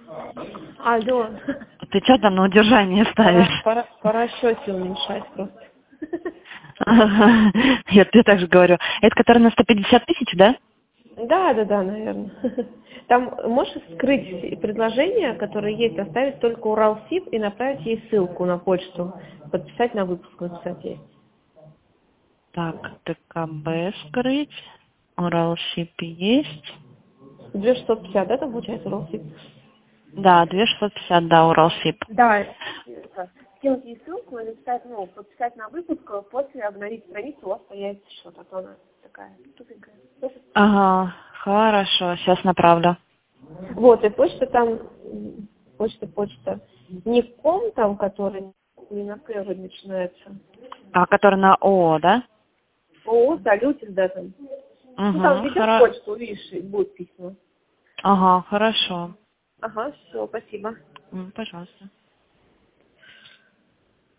Алло. Ты что там на удержание ставишь? Пора счете уменьшать просто. Ага. Я тебе так же говорю. Это который на 150 тысяч, да? Да, наверное. Там можешь скрыть предложение, которое есть, оставить только Уралсиб и направить ей ссылку на почту. Подписать на выпуск, написать ей. Так, ТКБ скрыть. Уралсиб есть. 2650, да, там получается Уралсиб? Да, 2650, да, Уралсиб. Да, скинуть ей ссылку и написать, подписать на выпуск, после обновить страницу, у вас появится что-то, а то она такая тупенькая. Ага, хорошо, сейчас направлю. Вот, и почта там, почта. Не ком там, который не на К вроде начинается. А, который на О, да? О, салютик, да, там. Там Угу, ведешь почту, увидишь, и будет письма. Ага, хорошо. Ага, все, спасибо. Пожалуйста.